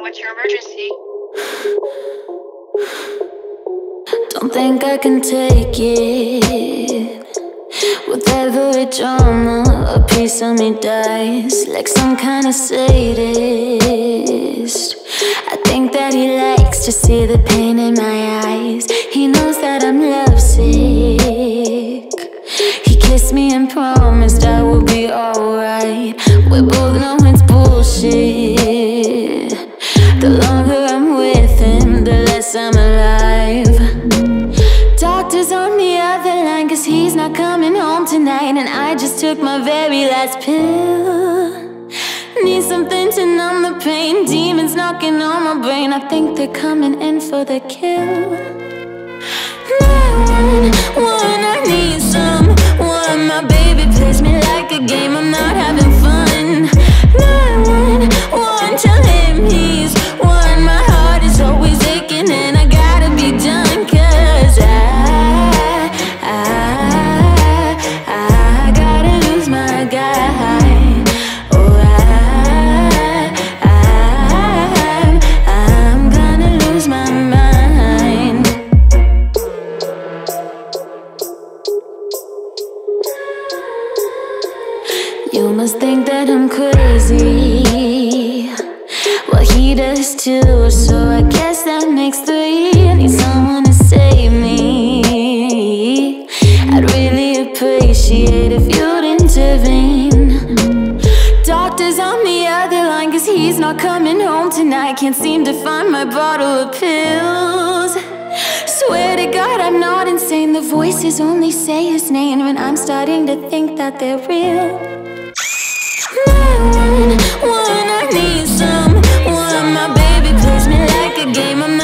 What's your emergency? Don't think I can take it. With every drama, a piece of me dies, like some kind of sadist. I think that he likes to see the pain in my eyes. He knows that I'm lovesick. He kissed me and promised I would be alright. We both know it's bullshit. The longer I'm with him, the less I'm alive. Doctor's on the other line, 'cause he's not coming home tonight. And I just took my very last pill. Need something to numb the pain. Demons knocking on my brain. I think they're coming in for the kill. 911, I need someone. My baby plays me like a game, I'm not having fun. 911, tell him he's won. My heart is always aching and I gotta be done. 'Cause I gotta lose my guy. Oh, I'm gonna lose my mind. You must think that I'm crazy. Well, he does too, so I guess that makes three. I need someone to save me. I'd really appreciate if you'd intervene. Doctor's on the other line, 'cause he's not coming home tonight. Can't seem to find my bottle of pills. Swear to God I'm not insane. The voices only say his name, and I'm starting to think that they're real. 911, I need someone. My baby plays me like a game, I'm